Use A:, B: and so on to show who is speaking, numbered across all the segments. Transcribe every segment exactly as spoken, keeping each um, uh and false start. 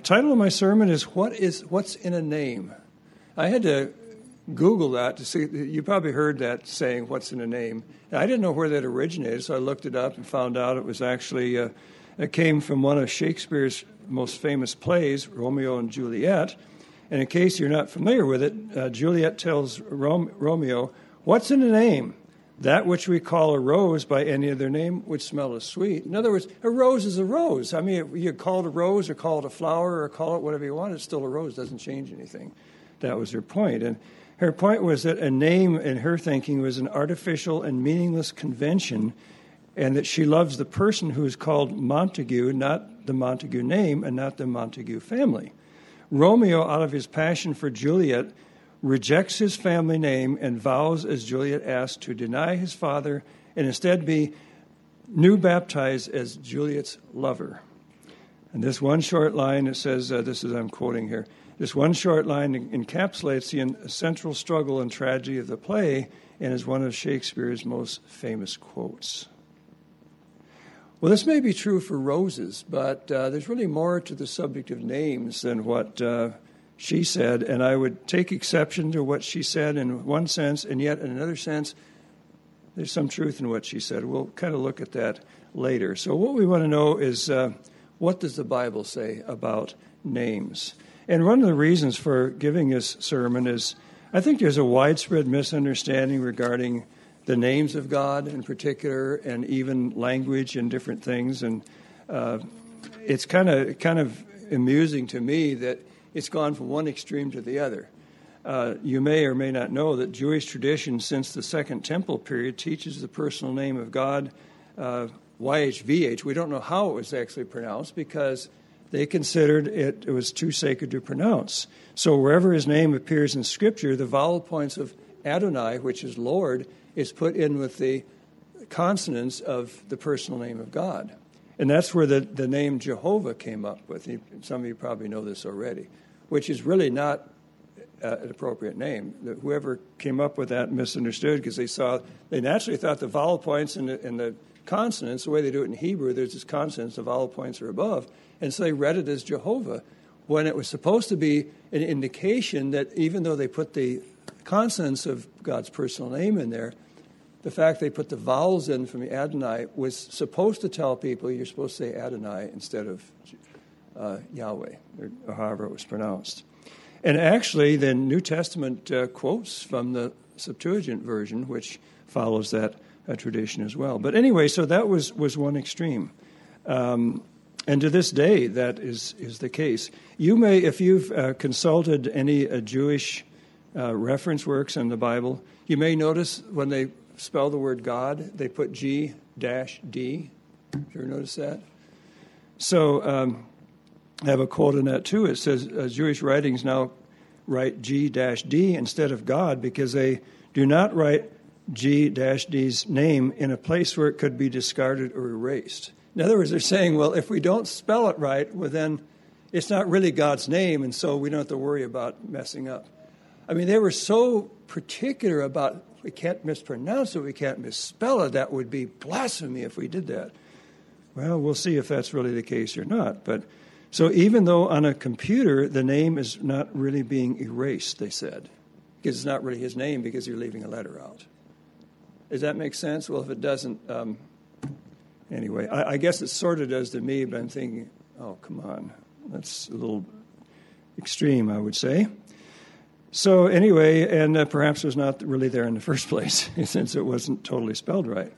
A: title of my sermon is What is What's in a Name? I had to Google that to see. You probably heard that saying, "What's in a name?" And I didn't know where that originated, so I looked it up and found out it was actually uh, it came from one of Shakespeare's most famous plays, Romeo and Juliet. And in case you're not familiar with it, uh, Juliet tells Rom- Romeo, "What's in a name? That which we call a rose by any other name would smell as sweet." In other words, a rose is a rose. I mean, you call it a rose or call it a flower or call it whatever you want, it's still a rose. It doesn't change anything. That was her point. And her point was that a name, in her thinking, was an artificial and meaningless convention, and that she loves the person who is called Montague, not the Montague name and not the Montague family. Romeo, out of his passion for Juliet, rejects his family name and vows, as Juliet asked, to deny his father and instead be new baptized as Juliet's lover. And this one short line, it says, uh, this is, I'm quoting here, this one short line encapsulates the central struggle and tragedy of the play and is one of Shakespeare's most famous quotes. Well, this may be true for roses, but uh, there's really more to the subject of names than what uh, she said, and I would take exception to what she said in one sense, and yet in another sense, there's some truth in what she said. We'll kind of look at that later. So what we want to know is, uh, what does the Bible say about names? And one of the reasons for giving this sermon is, I think there's a widespread misunderstanding regarding the names of God in particular, and even language and different things. And uh, it's kind of kind of amusing to me that it's gone from one extreme to the other. Uh, you may or may not know that Jewish tradition since the Second Temple period teaches the personal name of God, uh, Y H V H. We don't know how it was actually pronounced because they considered it, it was too sacred to pronounce. So wherever his name appears in Scripture, the vowel points of Adonai, which is Lord, is put in with the consonants of the personal name of God. And that's where the, the name Jehovah came up with. Some of you probably know this already, which is really not uh, an appropriate name. Whoever came up with that misunderstood because they saw, they naturally thought the vowel points and the, and the consonants, the way they do it in Hebrew, there's this consonants, the vowel points are above, and so they read it as Jehovah, when it was supposed to be an indication that even though they put the consonants of God's personal name in there, the fact they put the vowels in from the Adonai was supposed to tell people you're supposed to say Adonai instead of uh, Yahweh, or however it was pronounced. And actually, the New Testament uh, quotes from the Septuagint version, which follows that uh, tradition as well. But anyway, so that was, was one extreme. Um, and to this day, that is, is the case. You may, if you've uh, consulted any uh, Jewish uh, reference works in the Bible, you may notice when they spell the word God, they put G dash D. Did you ever notice that? So um, I have a quote on that too. It says uh, Jewish writings now write G dash D instead of God because they do not write G dash D's name in a place where it could be discarded or erased. In other words, they're saying, well, if we don't spell it right, well, then it's not really God's name, and so we don't have to worry about messing up. I mean, they were so particular about we can't mispronounce it, we can't misspell it. That would be blasphemy if we did that. Well, we'll see if that's really the case or not. But so even though on a computer the name is not really being erased, they said, because it's not really his name because you're leaving a letter out. Does that make sense? Well, if it doesn't, um, anyway, I, I guess it sort of does to me, but I'm thinking, oh, come on. That's a little extreme, I would say. So anyway, and uh, perhaps it was not really there in the first place, since it wasn't totally spelled right.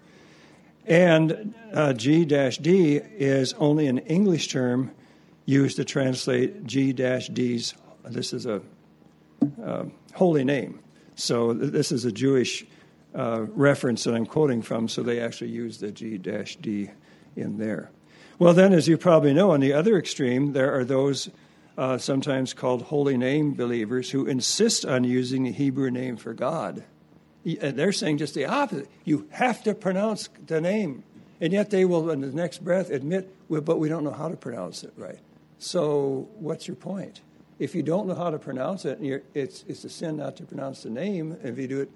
A: And uh, G D is only an English term used to translate G D's, this is a uh, holy name. So th- this is a Jewish uh, reference that I'm quoting from, so they actually use the G D in there. Well, then, as you probably know, on the other extreme, there are those Uh, sometimes called holy name believers who insist on using the Hebrew name for God. And they're saying just the opposite. You have to pronounce the name. And yet they will, in the next breath, admit, well, but we don't know how to pronounce it right. So what's your point? If you don't know how to pronounce it, you're, it's, it's a sin not to pronounce the name. If you do it.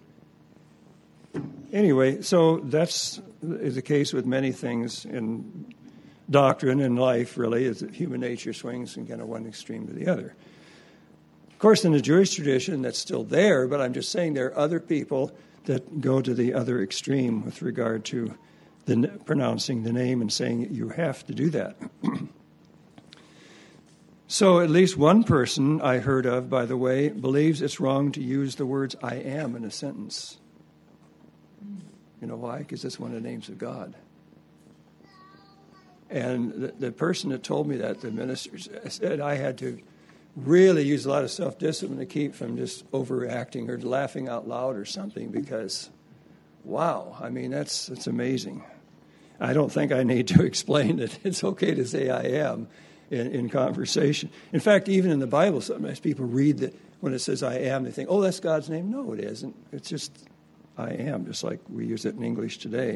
A: Anyway, so that's is the case with many things in doctrine in life, really, is that human nature swings from kind of one extreme to the other. Of course, in the Jewish tradition, that's still there, but I'm just saying there are other people that go to the other extreme with regard to the pronouncing the name and saying you have to do that. So at least one person I heard of, by the way, believes it's wrong to use the words I am in a sentence. You know why? Because it's one of the names of God. And the, the person that told me that, the minister, said I had to really use a lot of self-discipline to keep from just overreacting or laughing out loud or something because, wow, I mean, that's that's amazing. I don't think I need to explain that it's okay to say I am in, in conversation. In fact, even in the Bible, sometimes people read that when it says I am, they think, oh, that's God's name. No, it isn't. It's just I am, just like we use it in English today.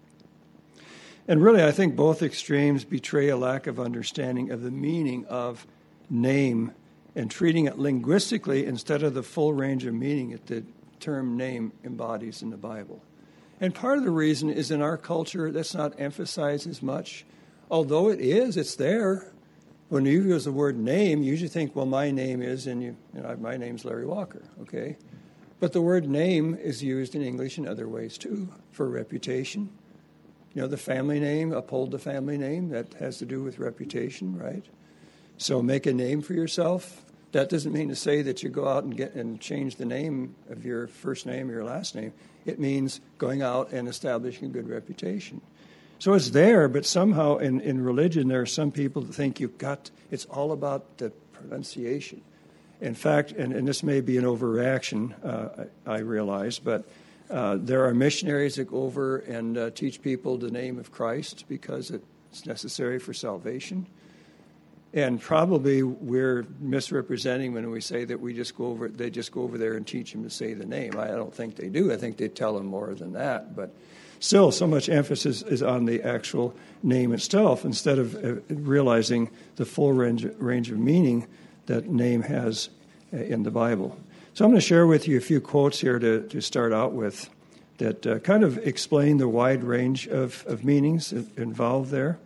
A: And really, I think both extremes betray a lack of understanding of the meaning of name and treating it linguistically instead of the full range of meaning that the term name embodies in the Bible. And part of the reason is in our culture that's not emphasized as much. Although it is, it's there. When you use the word name, you usually think, well, my name is, and you, you know, my name's Larry Walker, okay? But the word name is used in English in other ways too, for reputation. You know, the family name, uphold the family name, that has to do with reputation, right? So make a name for yourself. That doesn't mean to say that you go out and get and change the name of your first name or your last name. It means going out and establishing a good reputation. So it's there, but somehow in, in religion there are some people that think you've got, it's all about the pronunciation. In fact, and, and this may be an overreaction, uh, I, I realize, but uh, there are missionaries that go over and uh, teach people the name of Christ because it's necessary for salvation. And probably we're misrepresenting when we say that we just go over, they just go over there and teach them to say the name. I don't think they do. I think they tell them more than that. But still, so much emphasis is on the actual name itself instead of uh, realizing the full range, range of meaning that name has uh, in the Bible. So I'm going to share with you a few quotes here to, to start out with that uh, kind of explain the wide range of, of meanings involved there.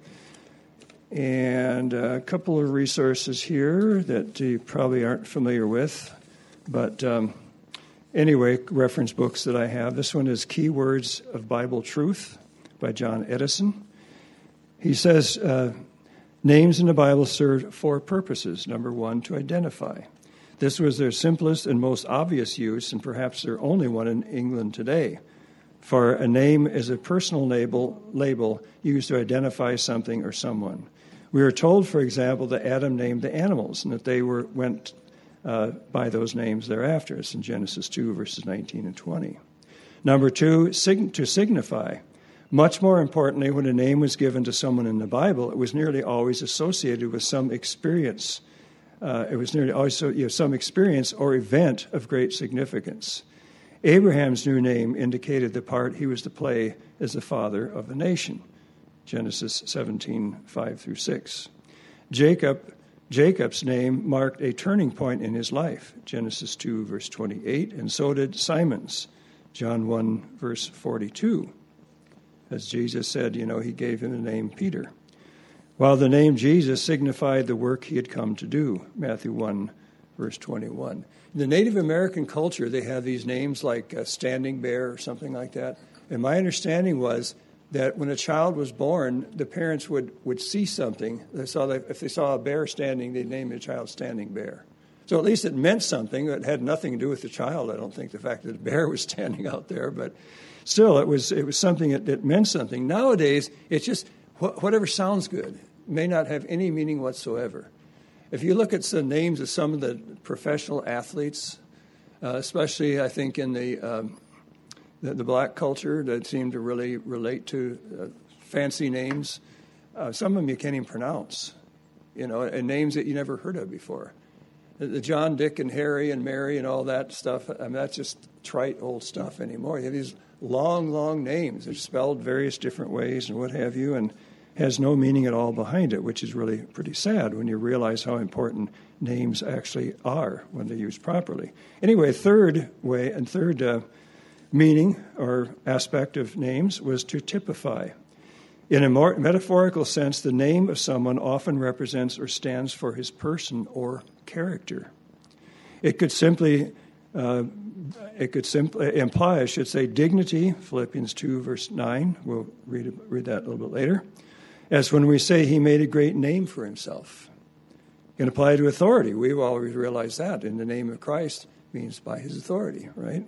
A: And a couple of resources here that you probably aren't familiar with. But um, anyway, reference books that I have. This one is Keywords of Bible Truth by John Edison. He says, uh, names in the Bible serve four purposes. Number one, to identify. This was their simplest and most obvious use, and perhaps their only one in England today. For a name is a personal label, label used to identify something or someone. We are told, for example, that Adam named the animals and that they were went uh, by those names thereafter. It's in Genesis two, verses nineteen and twenty. Number two, sig- to signify. Much more importantly, when a name was given to someone in the Bible, it was nearly always associated with some experience. Uh, it was nearly always you know, some experience or event of great significance. Abraham's new name indicated the part he was to play as the father of a nation. Genesis seventeen, five through six. Jacob, Jacob's name marked a turning point in his life. Genesis two, verse twenty-eight. And so did Simon's. John one, verse forty-two. As Jesus said, you know, he gave him the name Peter. While the name Jesus signified the work he had come to do. Matthew one, verse twenty-one. In the Native American culture, they have these names like uh, Standing Bear or something like that. And my understanding was that when a child was born, the parents would, would see something. They saw that if they saw a bear standing, they'd name the child Standing Bear. So at least it meant something. It had nothing to do with the child, I don't think, the fact that a bear was standing out there. But still, it was it was something that, that meant something. Nowadays, it's just wh- whatever sounds good. It may not have any meaning whatsoever. If you look at the names of some of the professional athletes, uh, especially, I think, in the... Um, The, the black culture that seem to really relate to uh, fancy names. Uh, some of them you can't even pronounce, you know, and names that you never heard of before. The, the John, Dick, and Harry and Mary and all that stuff, I mean, that's just trite old stuff anymore. You have these long, long names. They're spelled various different ways and what have you, and has no meaning at all behind it, which is really pretty sad when you realize how important names actually are when they're used properly. Anyway, third way, and third... Uh, meaning or aspect of names was to typify. In a more metaphorical sense, the name of someone often represents or stands for his person or character. It could simply, uh, it could simply imply, I should say, dignity, Philippians two, verse nine. We'll read, read that a little bit later. As when we say he made a great name for himself. It can apply to authority. We've always realized that. In the name of Christ means by his authority, right?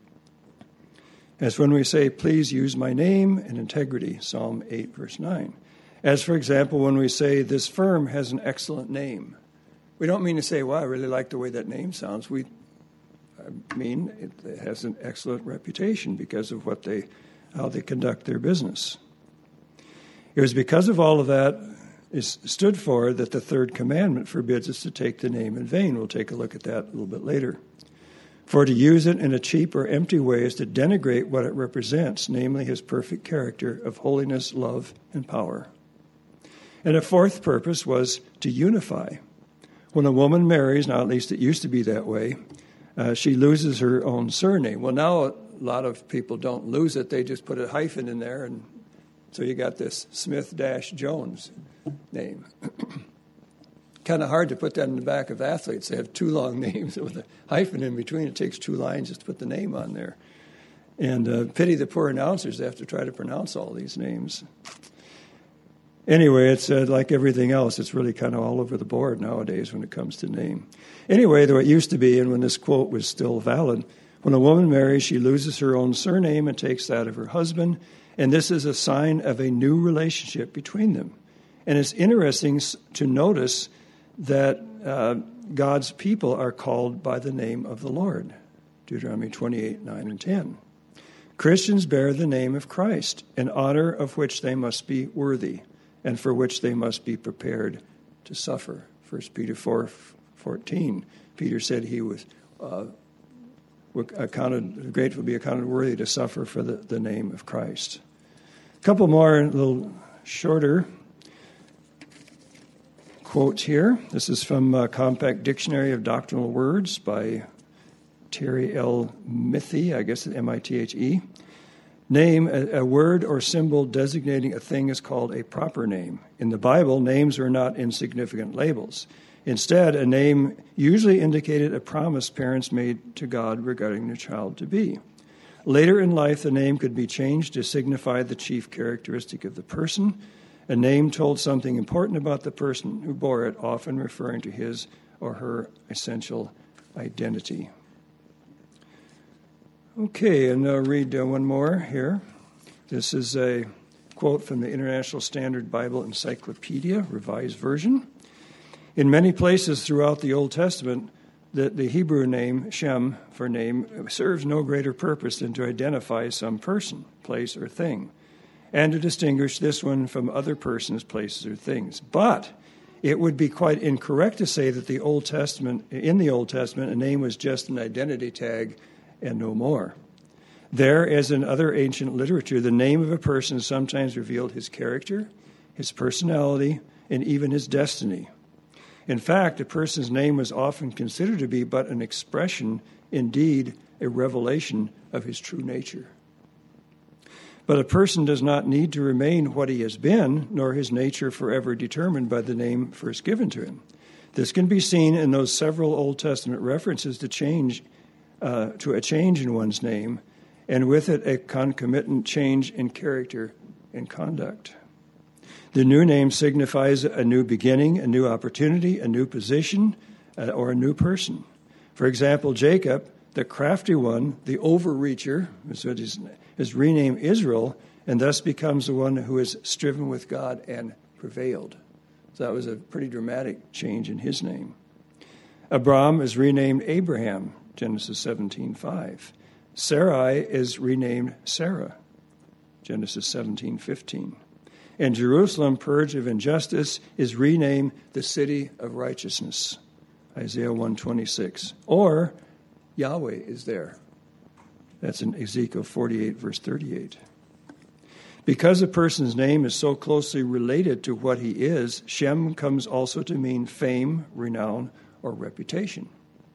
A: As when we say, please use my name and integrity, Psalm eight, verse nine. As, for example, when we say, this firm has an excellent name. We don't mean to say, well, I really like the way that name sounds. We I mean it has an excellent reputation because of what they, how they conduct their business. It was because of all of that is stood for that the third commandment forbids us to take the name in vain. We'll take a look at that a little bit later. For to use it in a cheap or empty way is to denigrate what it represents, namely his perfect character of holiness, love, and power. And a fourth purpose was to unify. When a woman marries, now at least it used to be that way, uh, she loses her own surname. Well, now a lot of people don't lose it. They just put a hyphen in there, and so you got this Smith-Jones name. Kind of hard to put that in the back of athletes. They have two long names with a hyphen in between. It takes two lines just to put the name on there. And uh, pity the poor announcers. They have to try to pronounce all these names. Anyway, it's uh, like everything else. It's really kind of all over the board nowadays when it comes to name. Anyway, though it used to be, and when this quote was still valid, when a woman marries, she loses her own surname and takes that of her husband. And this is a sign of a new relationship between them. And it's interesting to notice that uh, God's people are called by the name of the Lord. Deuteronomy twenty-eight, nine, and ten. Christians bear the name of Christ, an honor of which they must be worthy, and for which they must be prepared to suffer. First Peter four, fourteen. Peter said he was uh, accounted, grateful to be accounted worthy to suffer for the, the name of Christ. A couple more, a little shorter quotes here. This is from a Compact Dictionary of Doctrinal Words by Terry L. Mithy, I guess M I T H E. Name, a, a word or symbol designating a thing is called a proper name. In the Bible, names are not insignificant labels. Instead, a name usually indicated a promise parents made to God regarding their child to be. Later in life, the name could be changed to signify the chief characteristic of the person. A name told something important about the person who bore it, often referring to his or her essential identity. Okay, and I'll read uh, one more here. This is a quote from the International Standard Bible Encyclopedia, Revised Version. In many places throughout the Old Testament, the, the Hebrew name, Shem, for name, serves no greater purpose than to identify some person, place, or thing, and to distinguish this one from other persons, places, or things. But it would be quite incorrect to say that the Old Testament, in the Old Testament, a name was just an identity tag and no more. There, as in other ancient literature, the name of a person sometimes revealed his character, his personality, and even his destiny. In fact, a person's name was often considered to be but an expression, indeed, a revelation of his true nature. But a person does not need to remain what he has been, nor his nature forever determined by the name first given to him. This can be seen in those several Old Testament references to change, uh, to a change in one's name, and with it a concomitant change in character and conduct. The new name signifies a new beginning, a new opportunity, a new position, uh, or a new person. For example, Jacob, the crafty one, the overreacher, is what is, is renamed Israel, and thus becomes the one who has striven with God and prevailed. So that was a pretty dramatic change in his name. Abram is renamed Abraham, Genesis seventeen five. Sarai is renamed Sarah, Genesis seventeen fifteen. And Jerusalem, purged of injustice, is renamed the city of righteousness, Isaiah one twenty-six. Or Yahweh is there. That's in Ezekiel forty-eight, verse thirty-eight. Because a person's name is so closely related to what he is, Shem comes also to mean fame, renown, or reputation.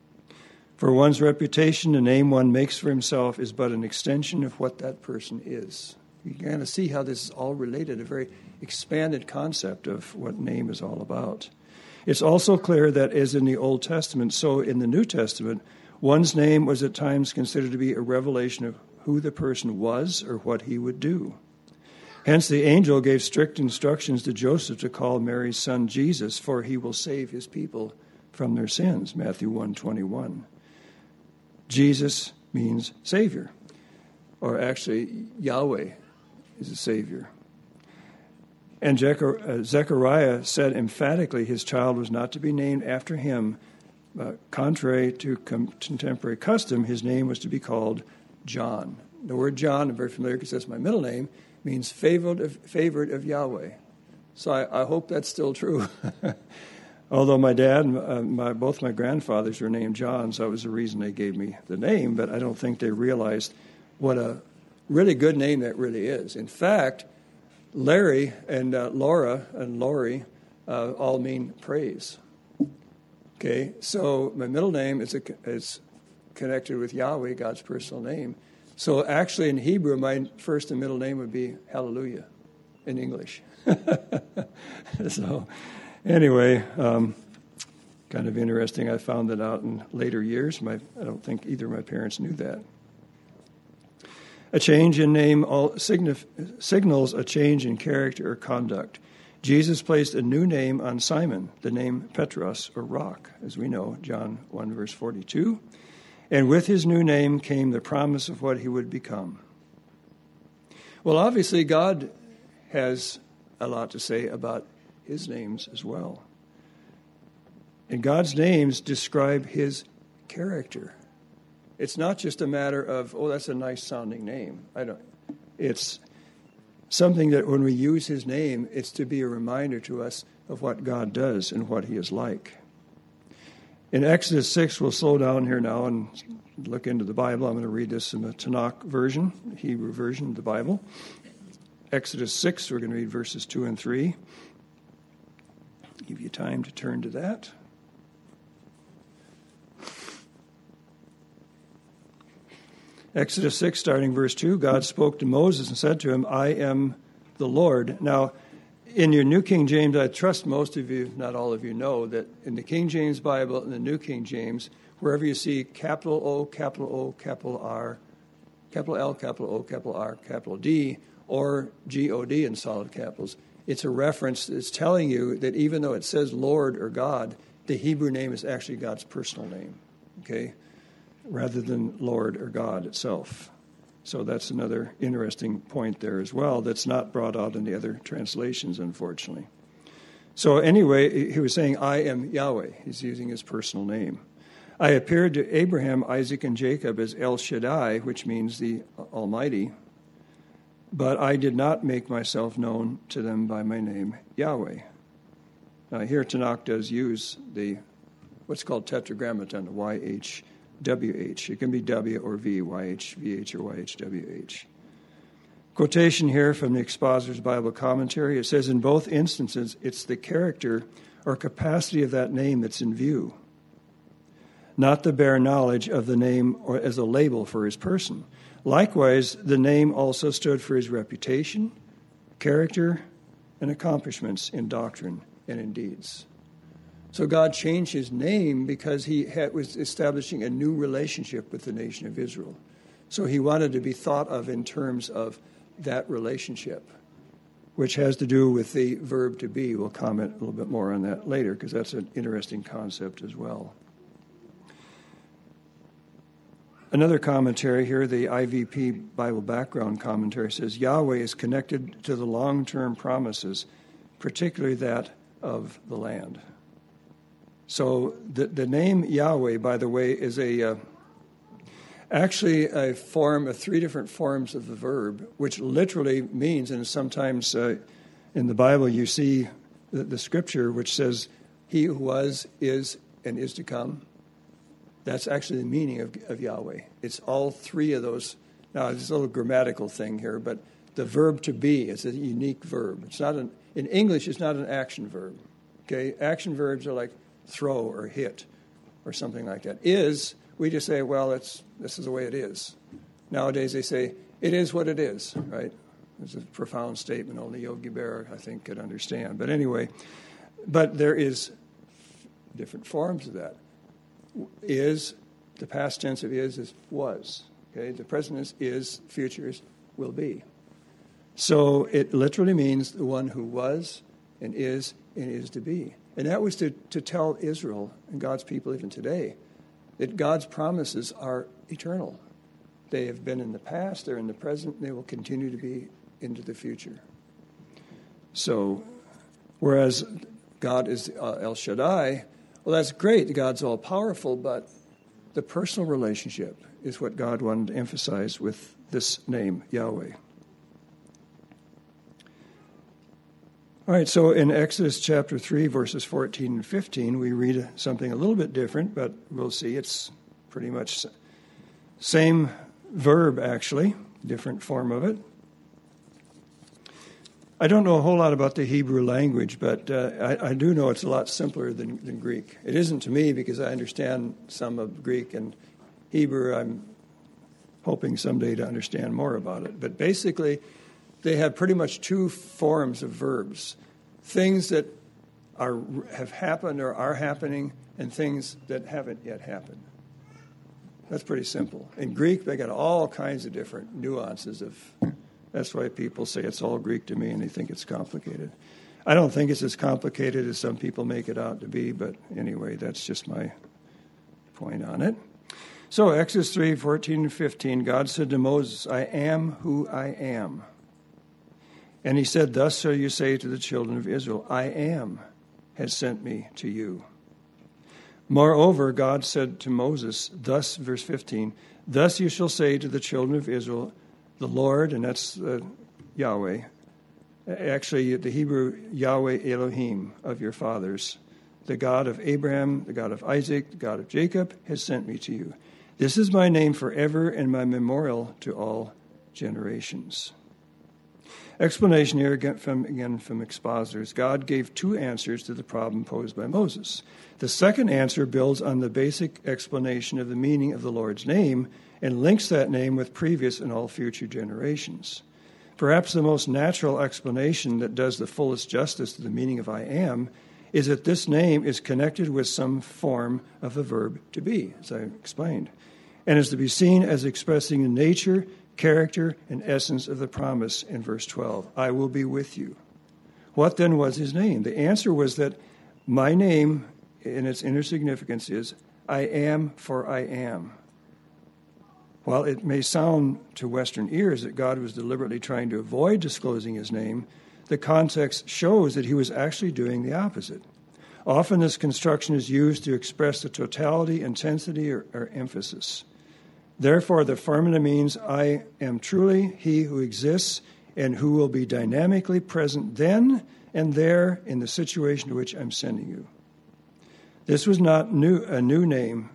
A: For one's reputation, the name one makes for himself is but an extension of what that person is. You kind of see how this is all related, a very expanded concept of what name is all about. It's also clear that as in the Old Testament, so in the New Testament, one's name was at times considered to be a revelation of who the person was or what he would do. Hence, the angel gave strict instructions to Joseph to call Mary's son Jesus, for he will save his people from their sins, Matthew one twenty-one. Jesus means Savior, or actually Yahweh is a Savior. And Zechariah said emphatically his child was not to be named after him. Uh, contrary to contemporary custom, his name was to be called John. The word John, I'm very familiar because that's my middle name, means favored of, favored of Yahweh. So I, I hope that's still true. Although my dad and uh, my, both my grandfathers were named John, so that was the reason they gave me the name, but I don't think they realized what a really good name that really is. In fact, Larry and uh, Laura and Lori uh, all mean praise. Okay, so my middle name is, a, is connected with Yahweh, God's personal name. So actually in Hebrew, my first and middle name would be Hallelujah in English. So anyway, um, kind of interesting. I found that out in later years. My, I don't think either of my parents knew that. A change in name all signif- signals a change in character or conduct. Jesus placed a new name on Simon, the name Petros, or rock, as we know, John one, verse forty-two. And with his new name came the promise of what he would become. Well, obviously, God has a lot to say about his names as well. And God's names describe his character. It's not just a matter of, oh, that's a nice sounding name. I don't. It's something that when we use his name, it's to be a reminder to us of what God does and what he is like. In Exodus six, we'll slow down here now and look into the Bible. I'm going to read this in the Tanakh version, the Hebrew version of the Bible. Exodus six, we're going to read verses two and three. Give you time to turn to that. Exodus six, starting verse two, God spoke to Moses and said to him, I am the Lord. Now, in your New King James, I trust most of you, not all of you, know that in the King James Bible and the New King James, wherever you see capital O, capital O, capital R, capital L, capital O, capital R, capital D, or G O D in solid capitals, it's a reference that's telling you that even though it says Lord or God, the Hebrew name is actually God's personal name, okay, rather than Lord or God itself. So that's another interesting point there as well that's not brought out in the other translations, unfortunately. So anyway, he was saying, I am Yahweh. He's using his personal name. I appeared to Abraham, Isaac, and Jacob as El Shaddai, which means the Almighty, but I did not make myself known to them by my name, Yahweh. Now here Tanakh does use the what's called tetragrammaton, the Y H W H. It can be W or V, Y H V H or Y H W H. Quotation here from the Expositor's Bible Commentary. It says, in both instances, it's the character or capacity of that name that's in view, not the bare knowledge of the name or as a label for his person. Likewise, the name also stood for his reputation, character, and accomplishments in doctrine and in deeds. So God changed his name because he had, was establishing a new relationship with the nation of Israel. So he wanted to be thought of in terms of that relationship, which has to do with the verb to be. We'll comment a little bit more on that later because that's an interesting concept as well. Another commentary here, the I V P Bible Background Commentary, says Yahweh is connected to the long-term promises, particularly that of the land. So the, the name Yahweh, by the way, is a uh, actually a form of three different forms of the verb, which literally means, and sometimes uh, in the Bible you see the, the scripture which says, he who was, is, and is to come. That's actually the meaning of, of Yahweh. It's all three of those. Now, there's a little grammatical thing here, but the verb to be is a unique verb. It's not an, in English, it's not an action verb. Okay, action verbs are like throw or hit or something like that. Is, we just say, well, it's this is the way it is. Nowadays they say, it is what it is, right? It's a profound statement only Yogi Berra, I think, could understand. But anyway, but there is different forms of that. Is, the past tense of is, is was. Okay, the present is, is, future is, will be. So it literally means the one who was and is and is to be. And that was to, to tell Israel and God's people even today that God's promises are eternal. They have been in the past, they're in the present, and they will continue to be into the future. So, whereas God is uh, El Shaddai, well, that's great, God's all-powerful, but the personal relationship is what God wanted to emphasize with this name, Yahweh. All right, so in Exodus chapter three, verses fourteen and fifteen, we read something a little bit different, but we'll see it's pretty much same verb, actually, different form of it. I don't know a whole lot about the Hebrew language, but uh, I, I do know it's a lot simpler than, than Greek. It isn't to me because I understand some of Greek and Hebrew. I'm hoping someday to understand more about it. But basically, they have pretty much two forms of verbs. Things that are have happened or are happening, and things that haven't yet happened. That's pretty simple. In Greek, they got all kinds of different nuances of. That's why people say it's all Greek to me, and they think it's complicated. I don't think it's as complicated as some people make it out to be, but anyway, that's just my point on it. So Exodus three, fourteen and fifteen, God said to Moses, I am who I am. And he said, thus shall you say to the children of Israel, I am has sent me to you. Moreover, God said to Moses, thus, verse fifteen, thus you shall say to the children of Israel, the Lord, and that's uh, Yahweh, actually the Hebrew Yahweh Elohim of your fathers, the God of Abraham, the God of Isaac, the God of Jacob, has sent me to you. This is my name forever and my memorial to all generations. Explanation here again from, again from expositors. God gave two answers to the problem posed by Moses. The second answer builds on the basic explanation of the meaning of the Lord's name and links that name with previous and all future generations. Perhaps the most natural explanation that does the fullest justice to the meaning of I am is that this name is connected with some form of the verb to be, as I explained, and is to be seen as expressing the nature, character, and essence of the promise in verse twelve. I will be with you. What then was his name? The answer was that my name, in its inner significance, is I am for I am. While it may sound to Western ears that God was deliberately trying to avoid disclosing his name, the context shows that he was actually doing the opposite. Often this construction is used to express the totality, intensity, or, or emphasis. Therefore, the formula means I am truly he who exists and who will be dynamically present then and there in the situation to which I'm sending you. This was not new, a new name.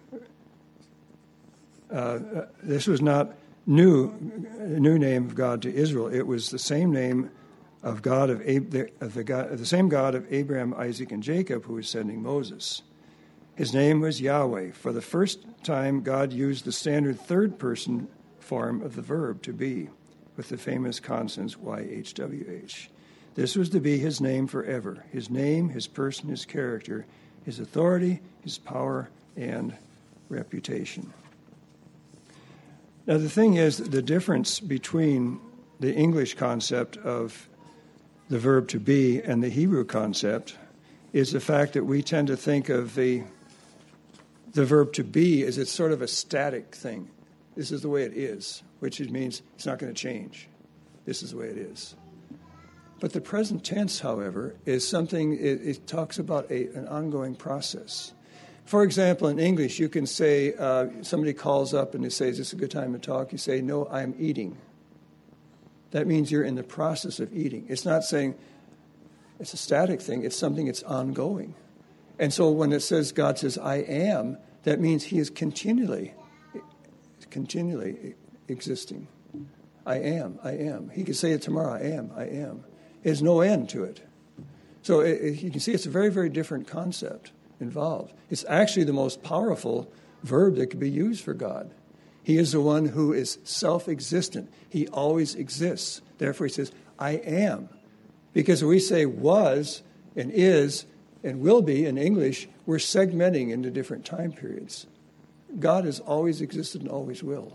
A: Uh, this was not new, a new name of God to Israel. It was the same name of God of, Ab- the, of the God, the same God of Abraham, Isaac, and Jacob who was sending Moses. His name was Yahweh. For the first time, God used the standard third-person form of the verb to be, with the famous consonants Y H W H. This was to be his name forever. His name, his person, his character, his authority, his power, and reputation. Now, the thing is, the difference between the English concept of the verb to be and the Hebrew concept is the fact that we tend to think of the the verb to be as it's sort of a static thing. This is the way it is, which means it's not going to change. This is the way it is. But the present tense, however, is something, it, it talks about a, an ongoing process. For example, in English, you can say, uh, somebody calls up and they say, is this a good time to talk? You say, no, I'm eating. That means you're in the process of eating. It's not saying it's a static thing. It's something that's ongoing. And so when it says, God says, I am, that means he is continually, continually existing. I am, I am. He could say it tomorrow, I am, I am. There's no end to it. So it, it, you can see it's a very, very different concept involved. It's actually the most powerful verb that could be used for God. He is the one who is self-existent. He always exists. Therefore, he says, I am. Because when we say was and is and will be in English, we're segmenting into different time periods. God has always existed and always will.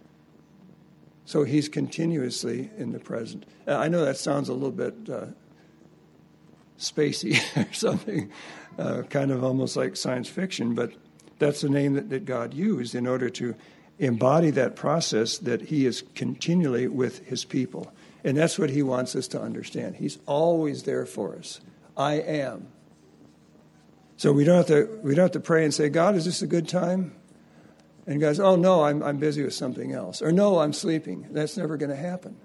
A: So he's continuously in the present. I know that sounds a little bit uh, spacey or something, uh, kind of almost like science fiction, but that's the name that, that God used in order to embody that process that he is continually with his people. And that's what he wants us to understand. He's always there for us. I am. So we don't have to we don't have to pray and say, God, is this a good time? And God says, oh, no, I'm I'm busy with something else. Or no, I'm sleeping. That's never going to happen.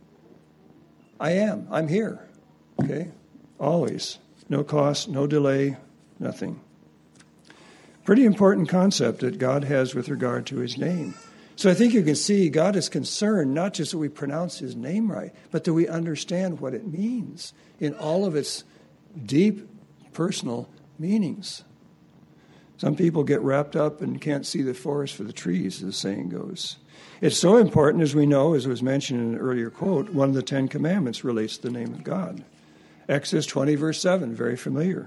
A: I am. I'm here. Okay? Always. No cost, no delay, nothing. Pretty important concept that God has with regard to his name. So I think you can see God is concerned not just that we pronounce his name right, but that we understand what it means in all of its deep personal meanings. Some people get wrapped up and can't see the forest for the trees, as the saying goes. It's so important, as we know, as was mentioned in an earlier quote, one of the Ten Commandments relates to the name of God. Exodus twenty, verse seven, very familiar.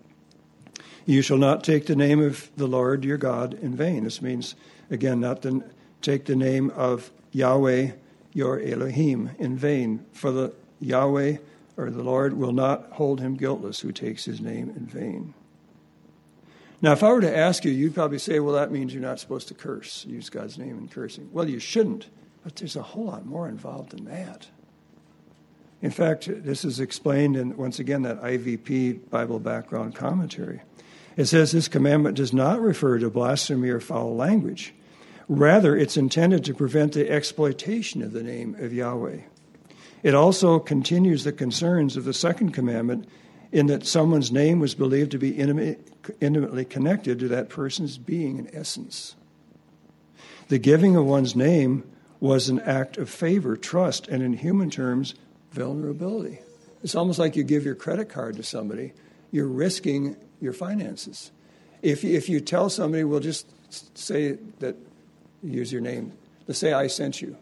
A: You shall not take the name of the Lord your God in vain. This means, again, not to take the name of Yahweh, your Elohim, in vain. For the Yahweh, or the Lord, will not hold him guiltless who takes his name in vain. Now, if I were to ask you, you'd probably say, well, that means you're not supposed to curse, use God's name in cursing. Well, you shouldn't, but there's a whole lot more involved than that. In fact, this is explained in, once again, that I V P Bible background commentary. It says this commandment does not refer to blasphemy or foul language. Rather, it's intended to prevent the exploitation of the name of Yahweh. It also continues the concerns of the second commandment in that someone's name was believed to be intimately connected to that person's being and essence. The giving of one's name was an act of favor, trust, and in human terms, vulnerability. It's almost like you give your credit card to somebody. You're risking your finances. If if you tell somebody, well, just say that, use your name. Let's say I sent you.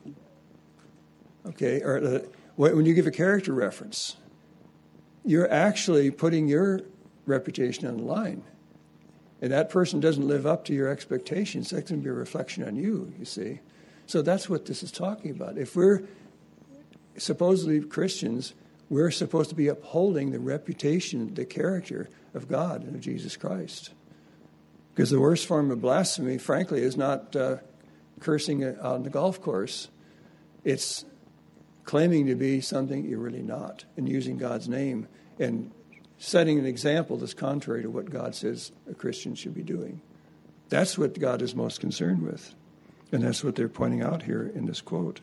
A: Okay, or uh, when you give a character reference, you're actually putting your reputation on the line. And that person doesn't live up to your expectations. That's going to be a reflection on you, you see. So that's what this is talking about. If we're supposedly Christians, we're supposed to be upholding the reputation, the character of God and of Jesus Christ. Because the worst form of blasphemy, frankly, is not uh, cursing on the golf course. It's claiming to be something you're really not and using God's name and setting an example that's contrary to what God says a Christian should be doing. That's what God is most concerned with. And that's what they're pointing out here in this quote.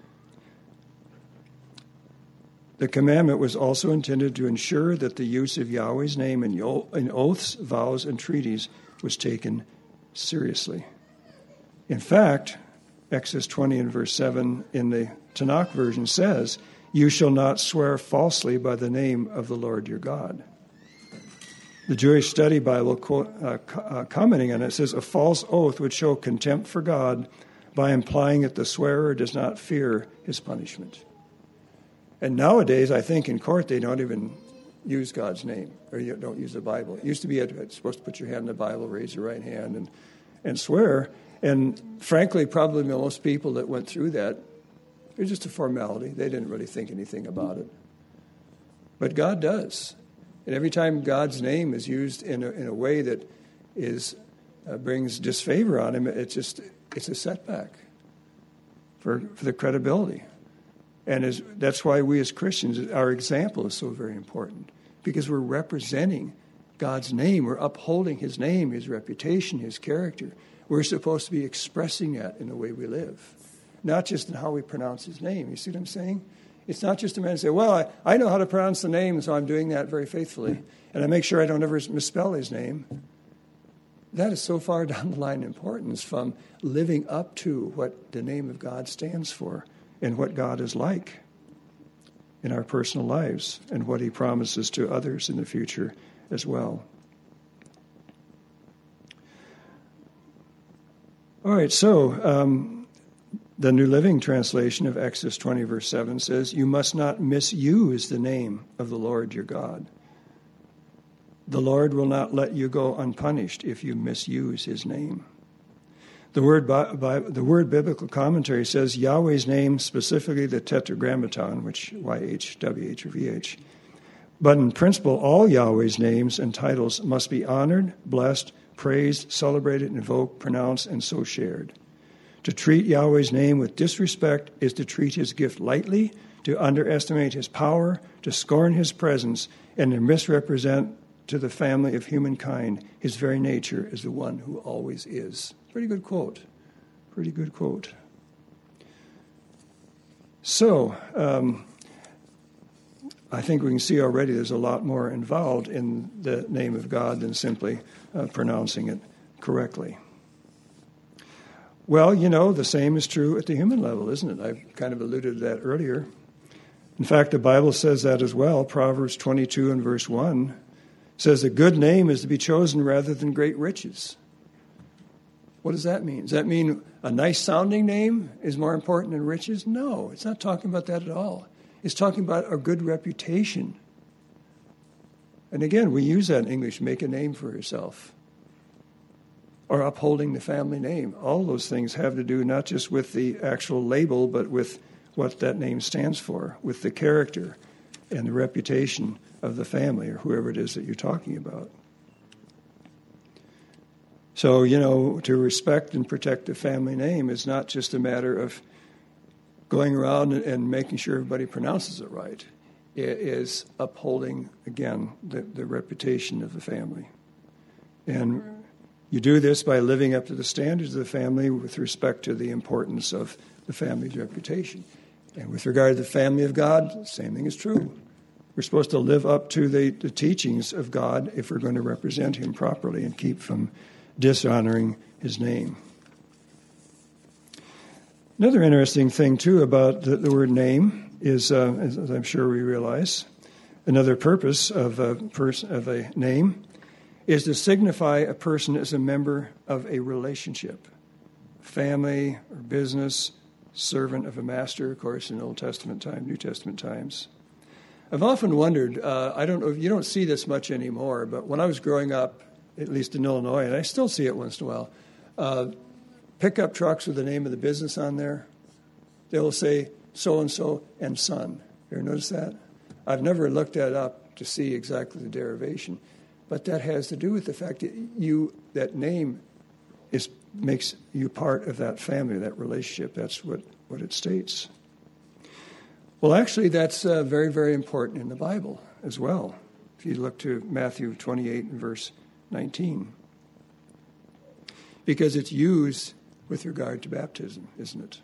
A: The commandment was also intended to ensure that the use of Yahweh's name in oaths, vows, and treaties was taken seriously. In fact, Exodus twenty and verse seven in the Tanakh version says, "You shall not swear falsely by the name of the Lord your God." The Jewish Study Bible, quote, uh, uh, commenting on it, says, "A false oath would show contempt for God by implying that the swearer does not fear his punishment." And nowadays, I think in court they don't even use God's name, or you don't use the Bible. It used to be it's supposed to put your hand in the Bible, raise your right hand, and, and swear. And frankly, probably most people that went through that, it was just a formality. They didn't really think anything about it. But God does. And every time God's name is used in a, in a way that is uh, brings disfavor on him, it's just it's a setback for, for the credibility. And as, that's why we as Christians, our example is so very important, because we're representing God's name. We're upholding his name, his reputation, his character. We're supposed to be expressing that in the way we live, not just in how we pronounce his name. You see what I'm saying? It's not just a man to say, well, I, I know how to pronounce the name, so I'm doing that very faithfully, and I make sure I don't ever misspell his name. That is so far down the line in importance from living up to what the name of God stands for and what God is like in our personal lives and what he promises to others in the future as well. All right, so um, The New Living Translation of Exodus twenty, verse seven says, "You must not misuse the name of the Lord your God. The Lord will not let you go unpunished if you misuse his name." The word, bi- bi- the word biblical commentary says Yahweh's name, specifically the Tetragrammaton, which Y H, W H, or V H. But in principle, all Yahweh's names and titles must be honored, blessed, praised, celebrated, invoked, pronounced, and so shared. To treat Yahweh's name with disrespect is to treat his gift lightly, to underestimate his power, to scorn his presence, and to misrepresent to the family of humankind his very nature as the one who always is. Pretty good quote. Pretty good quote. So, um, I think we can see already there's a lot more involved in the name of God than simply uh, pronouncing it correctly. Well, you know, the same is true at the human level, isn't it? I kind of alluded to that earlier. In fact, the Bible says that as well. Proverbs twenty-two and verse one says a good name is to be chosen rather than great riches. What does that mean? Does that mean a nice sounding name is more important than riches? No, it's not talking about that at all. It's talking about a good reputation. And again, we use that in English, make a name for yourself. Or upholding the family name. All those things have to do not just with the actual label, but with what that name stands for, with the character and the reputation of the family or whoever it is that you're talking about. So, you know, to respect and protect the family name is not just a matter of going around and making sure everybody pronounces it right. It is upholding, again, the, the reputation of the family. And you do this by living up to the standards of the family with respect to the importance of the family's reputation. And with regard to the family of God, the same thing is true. We're supposed to live up to the, the teachings of God if we're going to represent him properly and keep from dishonoring his name. Another interesting thing, too, about the, the word name is, uh, as, as I'm sure we realize, another purpose of a, pers- of a name is to signify a person as a member of a relationship, family or business, servant of a master, of course, in Old Testament time, New Testament times. I've often wondered, uh, I don't know, you don't see this much anymore, but when I was growing up, at least in Illinois, and I still see it once in a while, uh, pickup trucks with the name of the business on there, they will say so-and-so and son. You ever notice that? I've never looked that up to see exactly the derivation. But that has to do with the fact that you that name is makes you part of that family, that relationship. That's what, what it states. Well, actually, that's uh, very, very important in the Bible as well. If you look to Matthew twenty-eight and verse nineteen. Because it's used with regard to baptism, isn't it?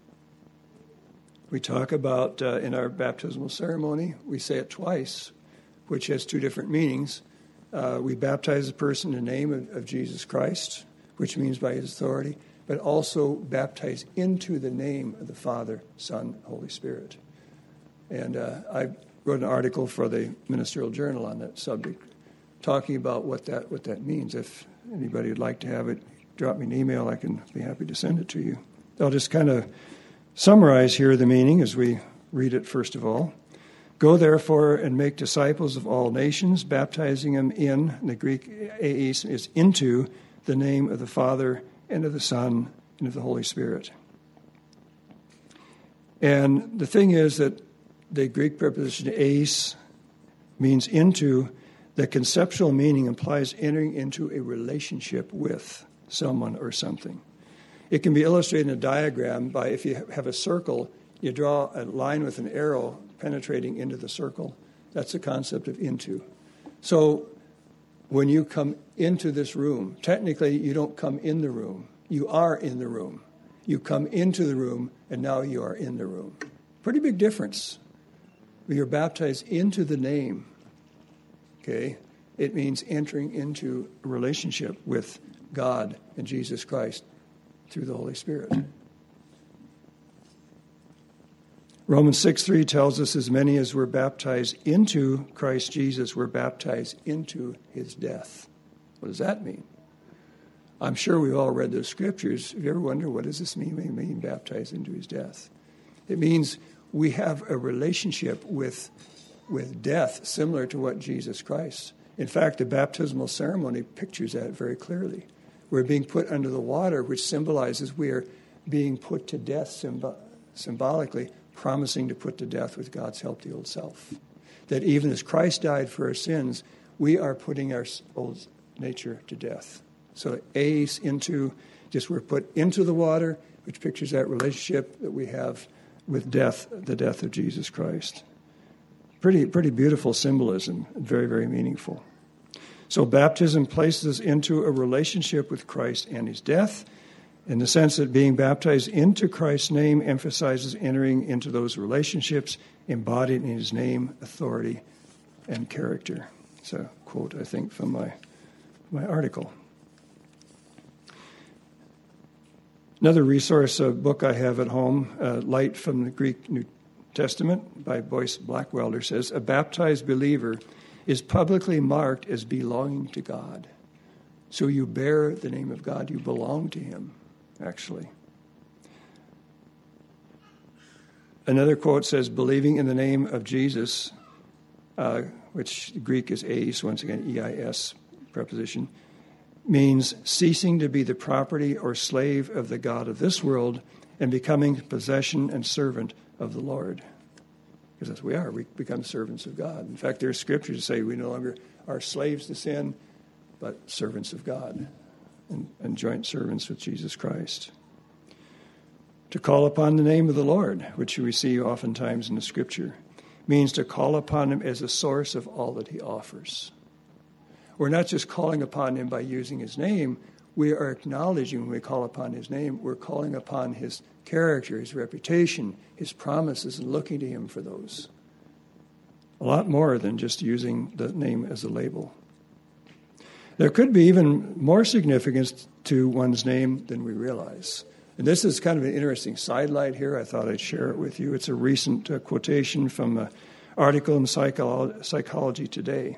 A: We talk about, uh, in our baptismal ceremony, we say it twice, which has two different meanings. Uh, we baptize a person in the name of, of Jesus Christ, which means by his authority, but also baptize into the name of the Father, Son, Holy Spirit. And uh, I wrote an article for the Ministerial Journal on that subject, talking about what that what that means. If anybody would like to have it, drop me an email. I can be happy to send it to you. I'll just kind of summarize here the meaning as we read it first of all. Go, therefore, and make disciples of all nations, baptizing them in, the Greek eis is into, the name of the Father, and of the Son, and of the Holy Spirit. And the thing is that the Greek preposition eis means into. The conceptual meaning implies entering into a relationship with someone or something. It can be illustrated in a diagram by, if you have a circle, you draw a line with an arrow penetrating into the circle. That's the concept of into. So when you come into this room, technically you don't come in the room. You are in the room. You come into the room, and now you are in the room. Pretty big difference. You're baptized into the name. Okay? It means entering into a relationship with God and Jesus Christ through the Holy Spirit. Romans six three tells us as many as were baptized into Christ Jesus were baptized into his death. What does that mean? I'm sure we've all read those scriptures. Have you ever wondered, what does this mean, mean, mean baptized into his death? It means we have a relationship with, with death similar to what Jesus Christ. In fact, the baptismal ceremony pictures that very clearly. We're being put under the water, which symbolizes we are being put to death symb- symbolically, promising to put to death with God's help the old self. That even as Christ died for our sins, we are putting our old nature to death. So ace into, just we're put into the water, which pictures that relationship that we have with death, the death of Jesus Christ. Pretty, pretty beautiful symbolism, very, very meaningful. So baptism places us into a relationship with Christ and his death, in the sense that being baptized into Christ's name emphasizes entering into those relationships embodied in his name, authority, and character. It's a quote, I think, from my, my article. Another resource, a book I have at home, uh, Light from the Greek New Testament by Boyce Blackwelder, says, a baptized believer is publicly marked as belonging to God. So you bear the name of God. You belong to him, actually. Another quote says, believing in the name of Jesus, uh, which Greek is eis, once again, E I S preposition, means ceasing to be the property or slave of the God of this world and becoming possession and servant of the Lord. Because that's what we are. We become servants of God. In fact, there's scriptures that say we no longer are slaves to sin, but servants of God and, and joint servants with Jesus Christ. To call upon the name of the Lord, which we see oftentimes in the scripture, means to call upon him as a source of all that he offers. We're not just calling upon him by using his name. We are acknowledging when we call upon his name, we're calling upon his character, his reputation, his promises, and looking to him for those. A lot more than just using the name as a label. There could be even more significance to one's name than we realize. And this is kind of an interesting sidelight here. I thought I'd share it with you. It's a recent uh, quotation from an article in Psycholo- Psychology Today.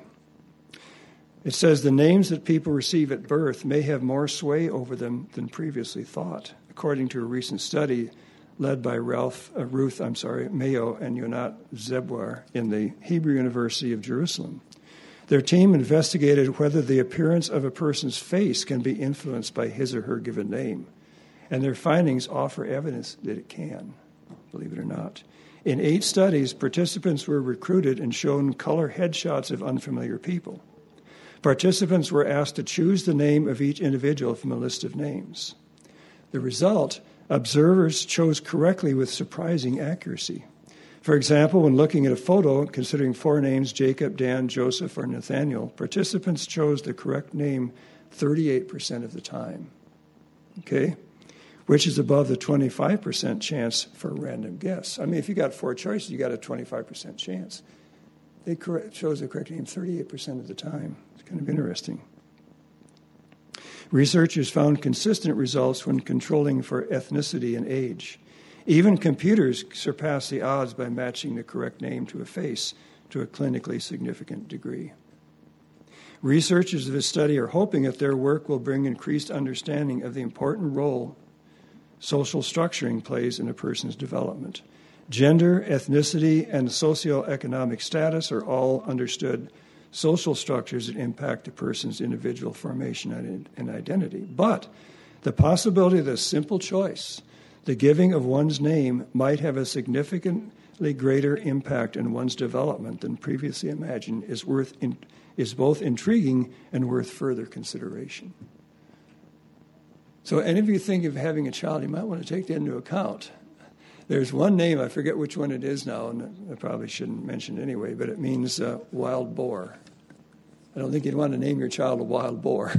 A: It says, the names that people receive at birth may have more sway over them than previously thought, according to a recent study led by Ralph, uh, Ruth I'm sorry, Mayo and Yonat Zebwar in the Hebrew University of Jerusalem. Their team investigated whether the appearance of a person's face can be influenced by his or her given name, and their findings offer evidence that it can, believe it or not. In eight studies, participants were recruited and shown color headshots of unfamiliar people. Participants were asked to choose the name of each individual from a list of names. The result, observers chose correctly with surprising accuracy. For example, when looking at a photo, considering four names, Jacob, Dan, Joseph, or Nathaniel, participants chose the correct name thirty-eight percent of the time, okay, which is above the twenty-five percent chance for a random guess. I mean, if you got four choices, you got a twenty-five percent chance. They correct, chose the correct name thirty-eight percent of the time. Kind of interesting. Researchers found consistent results when controlling for ethnicity and age. Even computers surpass the odds by matching the correct name to a face to a clinically significant degree. Researchers of this study are hoping that their work will bring increased understanding of the important role social structuring plays in a person's development. Gender, ethnicity, and socioeconomic status are all understood social structures that impact a person's individual formation and identity. But the possibility that a simple choice, the giving of one's name, might have a significantly greater impact on one's development than previously imagined is worth in, is both intriguing and worth further consideration. So any of you think of having a child, you might want to take that into account. There's one name, I forget which one it is now, and I probably shouldn't mention it anyway, but it means uh, wild boar. I don't think you'd want to name your child a wild boar.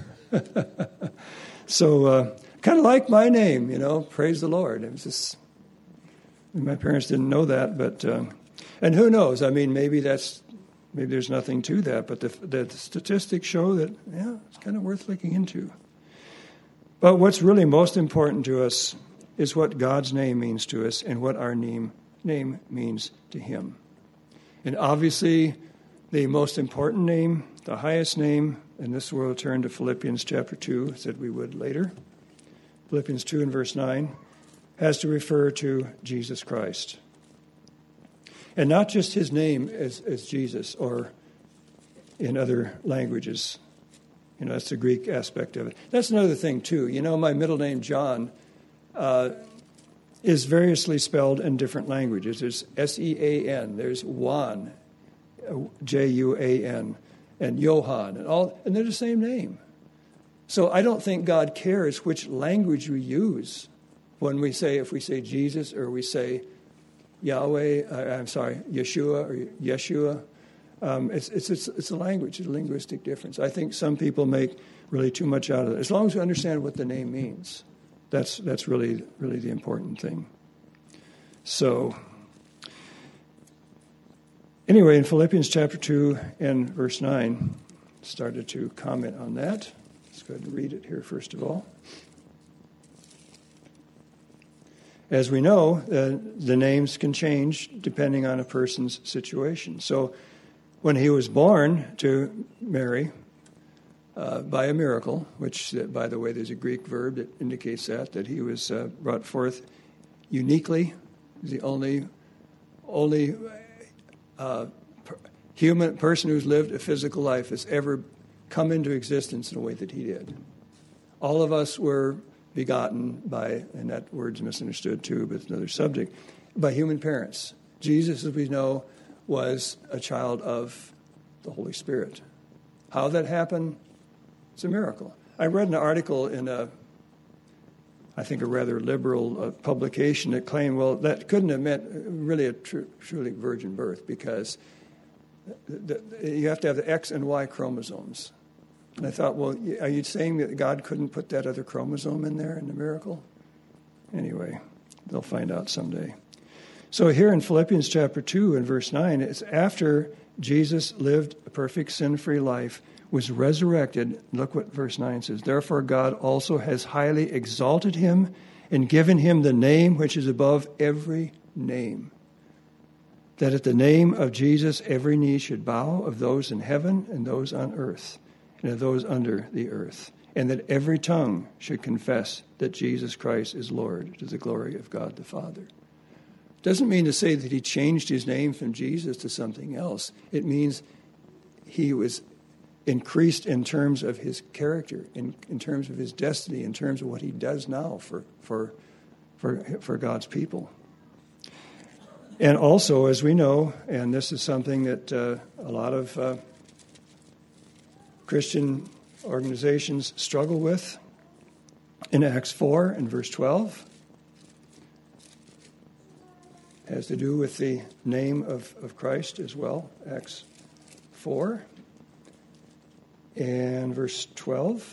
A: so uh, kind of like my name, you know, praise the Lord. It was just, my parents didn't know that, but, uh, and who knows, I mean, maybe that's, maybe there's nothing to that, but the, the statistics show that, yeah, it's kind of worth looking into. But what's really most important to us is what God's name means to us and what our name, name means to him. And obviously, the most important name, the highest name, and this we'll turn to Philippians chapter two, said we would later. Philippians two and verse nine has to refer to Jesus Christ. And not just his name as, as Jesus, or in other languages. You know, that's the Greek aspect of it. That's another thing, too. You know, my middle name, John, uh, is variously spelled in different languages. There's S E A N, there's Juan, J U A N, and Johann, and all, and they're the same name. So I don't think God cares which language we use when we say, if we say Jesus or we say Yahweh, uh, I'm sorry, Yeshua or Yeshua. Um, it's, it's, it's, it's a language, it's a linguistic difference. I think some people make really too much out of it. As long as we understand what the name means, that's, that's really, really the important thing. So, anyway, in Philippians chapter two and verse nine, started to comment on that. Let's go ahead and read it here first of all. As we know, uh, the names can change depending on a person's situation. So when he was born to Mary uh, by a miracle, which, uh, by the way, there's a Greek verb that indicates that, that he was uh, brought forth uniquely, the only, only uh, per- human person who's lived a physical life has ever come into existence in a way that he did. All of us were begotten by, and that word's misunderstood too, but it's another subject, by human parents. Jesus, as we know, was a child of the Holy Spirit. How that happened, it's a miracle. I read an article in a, I think a rather liberal uh, publication that claimed, well, that couldn't have meant really a tr- truly virgin birth because the, the, you have to have the X and Y chromosomes. And I thought, well, are you saying that God couldn't put that other chromosome in there in the miracle? Anyway, they'll find out someday. So here in Philippians chapter two and verse nine, it's after Jesus lived a perfect sin-free life, was resurrected. Look what verse nine says. Therefore God also has highly exalted him and given him the name which is above every name, that at the name of Jesus every knee should bow, of those in heaven and those on earth, and of those under the earth, and that every tongue should confess that Jesus Christ is Lord, to the glory of God the Father. Doesn't mean to say that he changed his name from Jesus to something else. It means he was increased in terms of his character, in, in terms of his destiny, in terms of what he does now for, for, for, for God's people. And also, as we know, and this is something that uh, a lot of uh, Christian organizations struggle with, in Acts four and verse twelve, has to do with the name of, of Christ as well. Acts four and verse twelve,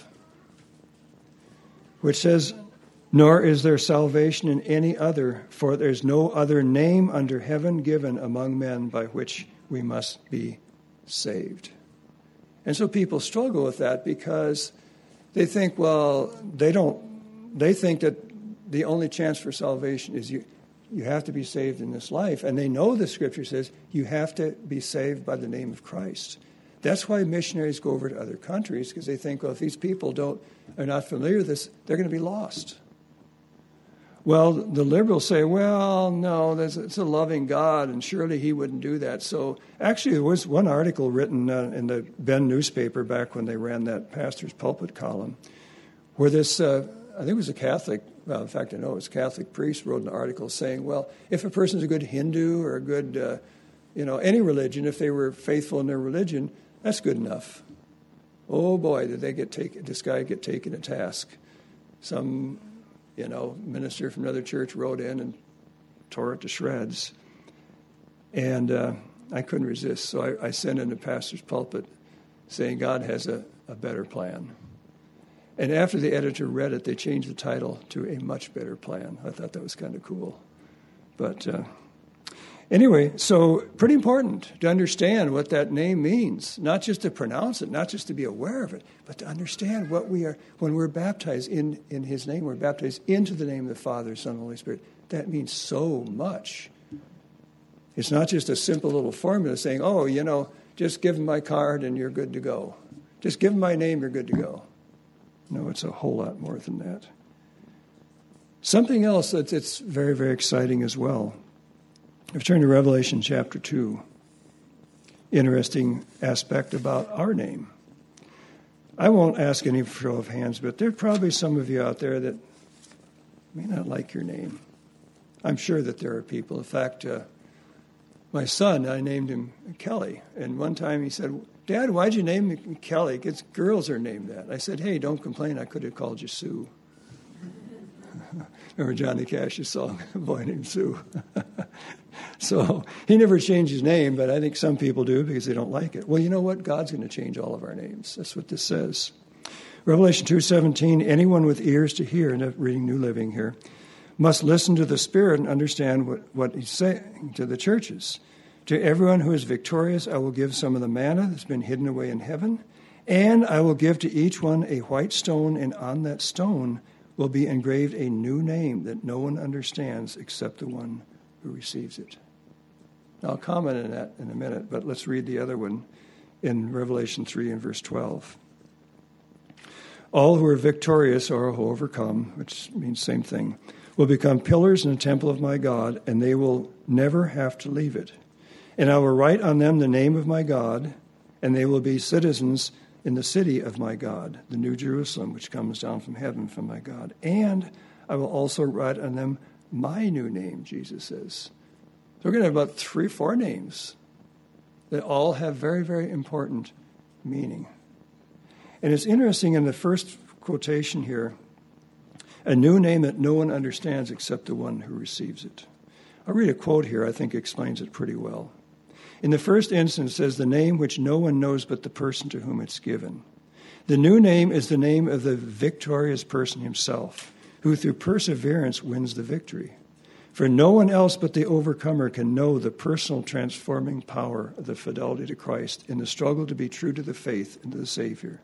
A: which says, nor is there salvation in any other, for there's no other name under heaven given among men by which we must be saved. And so people struggle with that because they think, well, they don't, they think that the only chance for salvation is you, you have to be saved in this life. And they know the scripture says you have to be saved by the name of Christ. That's why missionaries go over to other countries, because they think, well, if these people don't are not familiar with this, they're going to be lost. Well, the liberals say, well, no, there's, it's a loving God, and surely he wouldn't do that. So actually, there was one article written uh, in the Ben newspaper back when they ran that pastor's pulpit column, where this, uh, I think it was a Catholic, well, in fact, I know it was a Catholic priest, wrote an article saying, well, if a person's a good Hindu or a good, uh, you know, any religion, if they were faithful in their religion, that's good enough. Oh, boy, did they get taken, this guy get taken to task. Some... You know, minister from another church wrote in and tore it to shreds. And uh, I couldn't resist, so I, I sent in a pastor's pulpit saying God has a, a better plan. And after the editor read it, they changed the title to A Much Better Plan. I thought that was kind of cool. But uh, anyway, so pretty important to understand what that name means, not just to pronounce it, not just to be aware of it, but to understand what we are, when we're baptized in, in his name, we're baptized into the name of the Father, Son, and Holy Spirit. That means so much. It's not just a simple little formula saying, oh, you know, just give them my card and you're good to go. Just give them my name, you're good to go. No, it's a whole lot more than that. Something else that's it's very, very exciting as well. I've turned to Revelation chapter two. Interesting aspect about our name. I won't ask any show of hands, but there are probably some of you out there that may not like your name. I'm sure that there are people. In fact, uh, my son, I named him Kelly. And one time he said, Dad, why'd you name me Kelly? Because girls are named that. I said, hey, don't complain. I could have called you Sue. Remember Johnny Cash's song, Boy Named Sue? So he never changed his name, but I think some people do because they don't like it. Well, you know what? God's going to change all of our names. That's what this says. Revelation two seventeen, anyone with ears to hear, and I'm reading New Living here, must listen to the Spirit and understand what, what he's saying to the churches. To everyone who is victorious, I will give some of the manna that's been hidden away in heaven, and I will give to each one a white stone, and on that stone will be engraved a new name that no one understands except the one who receives it. Now, I'll comment on that in a minute, but let's read the other one in Revelation three and verse twelve. All who are victorious or who overcome, which means same thing, will become pillars in the temple of my God, and they will never have to leave it. And I will write on them the name of my God, and they will be citizens in the city of my God, the New Jerusalem, which comes down from heaven from my God. And I will also write on them my new name, Jesus says. So we're going to have about three, four names that all have very, very important meaning. And it's interesting in the first quotation here, a new name that no one understands except the one who receives it. I'll read a quote here I think explains it pretty well. In the first instance, it says, the name which no one knows but the person to whom it's given. The new name is the name of the victorious person himself, who through perseverance wins the victory. For no one else but the overcomer can know the personal transforming power of the fidelity to Christ in the struggle to be true to the faith and to the Savior.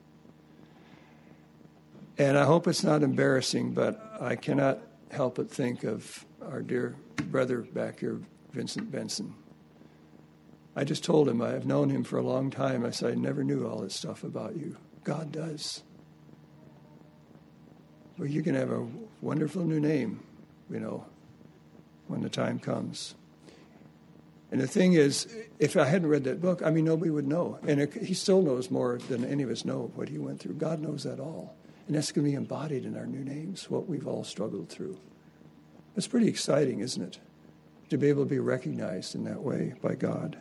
A: And I hope it's not embarrassing, but I cannot help but think of our dear brother back here, Vincent Benson. I just told him, I've known him for a long time. I said, I never knew all this stuff about you. God does. Well, you can have a wonderful new name, you know, when the time comes. And the thing is, if I hadn't read that book, I mean, nobody would know. And it, he still knows more than any of us know what he went through. God knows that all. And that's going to be embodied in our new names, what we've all struggled through. It's pretty exciting, isn't it, to be able to be recognized in that way by God.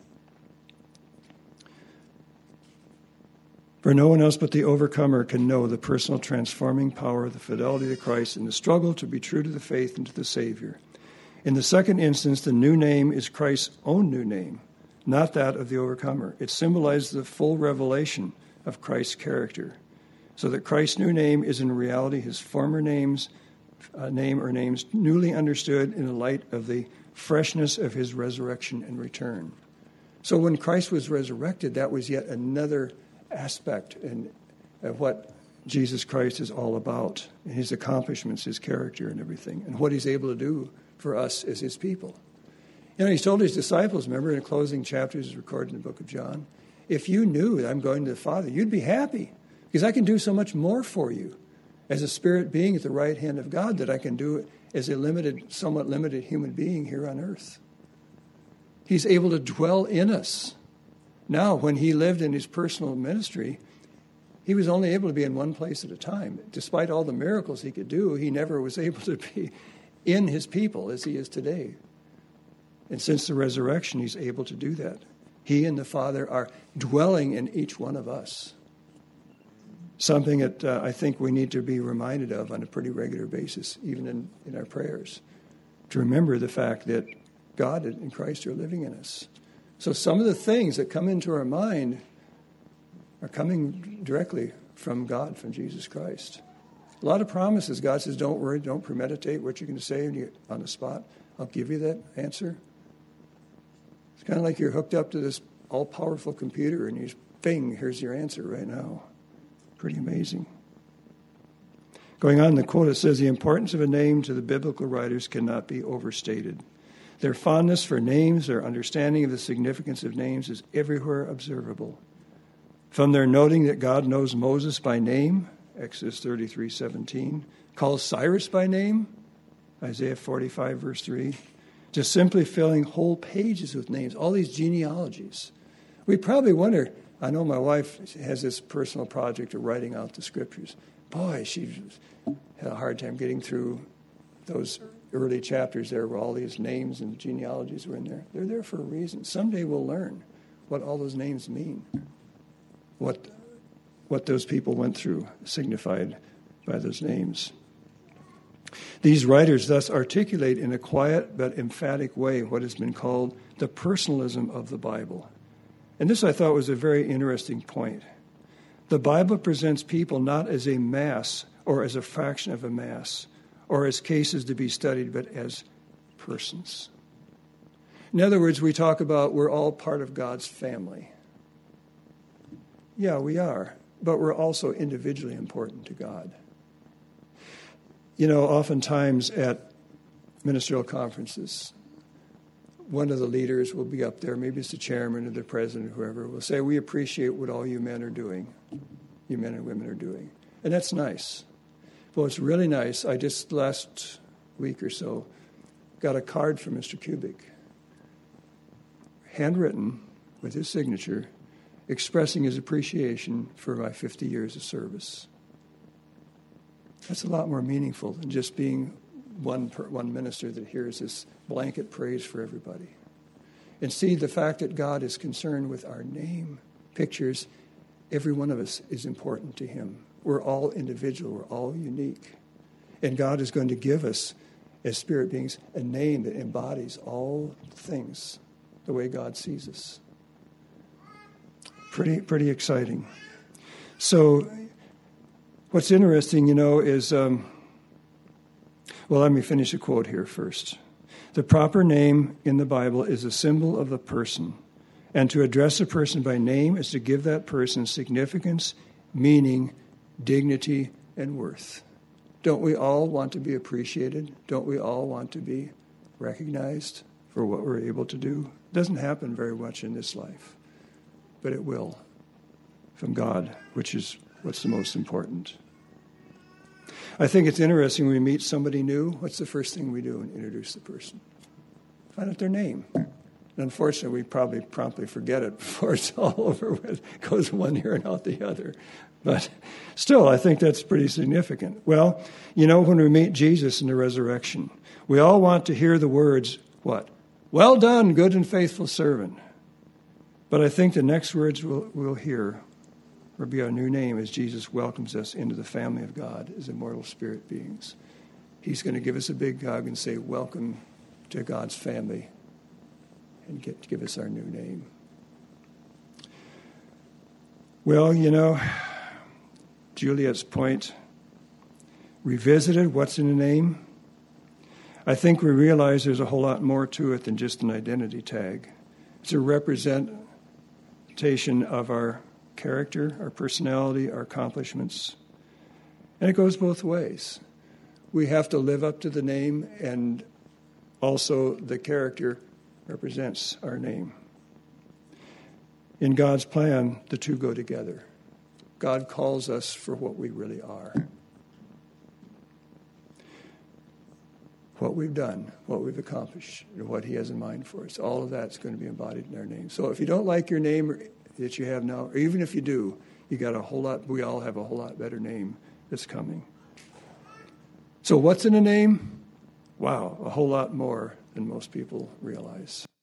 A: For no one else but the overcomer can know the personal transforming power of the fidelity to Christ in the struggle to be true to the faith and to the Savior. In the second instance, the new name is Christ's own new name, not that of the overcomer. It symbolizes the full revelation of Christ's character, so that Christ's new name is in reality his former name's uh, name or names newly understood in the light of the freshness of his resurrection and return. So when Christ was resurrected, that was yet another aspect in, of what Jesus Christ is all about, and his accomplishments, his character and everything, and what he's able to do for us as his people. You know, he's told his disciples, remember in the closing chapters recorded in the book of John, if you knew that I'm going to the Father, you'd be happy, because I can do so much more for you as a spirit being at the right hand of God that I can do as a limited, somewhat limited human being here on earth. He's able to dwell in us. Now, when he lived in his personal ministry, he was only able to be in one place at a time. Despite all the miracles he could do, he never was able to be in his people as he is today. And since the resurrection, he's able to do that. He and the Father are dwelling in each one of us. Something that uh, I think we need to be reminded of on a pretty regular basis, even in, in our prayers, to remember the fact that God and Christ are living in us. So some of the things that come into our mind are coming directly from God, from Jesus Christ. A lot of promises. God says, don't worry, don't premeditate what you're going to say when you're on the spot. I'll give you that answer. It's kind of like you're hooked up to this all-powerful computer and you just, bing, here's your answer right now. Pretty amazing. Going on, the quote, it says, the importance of a name to the biblical writers cannot be overstated. Their fondness for names, their understanding of the significance of names is everywhere observable. From their noting that God knows Moses by name, Exodus thirty-three seventeen, calls Cyrus by name, Isaiah forty-five, verse three, to simply filling whole pages with names, all these genealogies. We probably wonder, I know my wife has this personal project of writing out the scriptures. Boy, she had a hard time getting through those early chapters there where all these names and genealogies were in there. They're there for a reason. Someday we'll learn what all those names mean, what what those people went through signified by those names. These writers thus articulate in a quiet but emphatic way what has been called the personalism of the Bible. And this, I thought, was a very interesting point. The Bible presents people not as a mass or as a fraction of a mass or as cases to be studied, but as persons. In other words, we talk about we're all part of God's family. Yeah, we are, but we're also individually important to God. You know, oftentimes at ministerial conferences, one of the leaders will be up there, maybe it's the chairman or the president, whoever, will say, we appreciate what all you men are doing, you men and women are doing. And that's nice. Well, it's really nice. I just last week or so got a card from Mister Kubik, handwritten with his signature, expressing his appreciation for my fifty years of service. That's a lot more meaningful than just being one per, one minister that hears this blanket praise for everybody. And see, the fact that God is concerned with our name pictures every one of us is important to him. We're all individual. We're all unique. And God is going to give us, as spirit beings, a name that embodies all things the way God sees us. Pretty, pretty exciting. So what's interesting, you know, is, um, well, let me finish a quote here first. The proper name in the Bible is a symbol of a person. And to address a person by name is to give that person significance, meaning, dignity, and worth. Don't we all want to be appreciated? Don't we all want to be recognized for what we're able to do? It doesn't happen very much in this life, but it will from God, which is what's the most important. I think it's interesting when we meet somebody new, what's the first thing we do and introduce the person? Find out their name. And unfortunately, we probably promptly forget it before it's all over with. It goes one ear and out the other. But still, I think that's pretty significant. Well, you know, when we meet Jesus in the resurrection, we all want to hear the words, what? Well done, good and faithful servant. But I think the next words we'll, we'll hear will be our new name as Jesus welcomes us into the family of God as immortal spirit beings. He's going to give us a big hug and say, welcome to God's family, and get, give us our new name. Well, you know, Juliet's point, revisited what's in a name. I think we realize there's a whole lot more to it than just an identity tag. It's a representation of our character, our personality, our accomplishments. And it goes both ways. We have to live up to the name, and also the character represents our name. In God's plan, the two go together. God calls us for what we really are. What we've done, what we've accomplished, and what he has in mind for us. All of that's going to be embodied in our name. So if you don't like your name that you have now, or even if you do, you got a whole lot, we all have a whole lot better name that's coming. So what's in a name? Wow, a whole lot more than most people realize.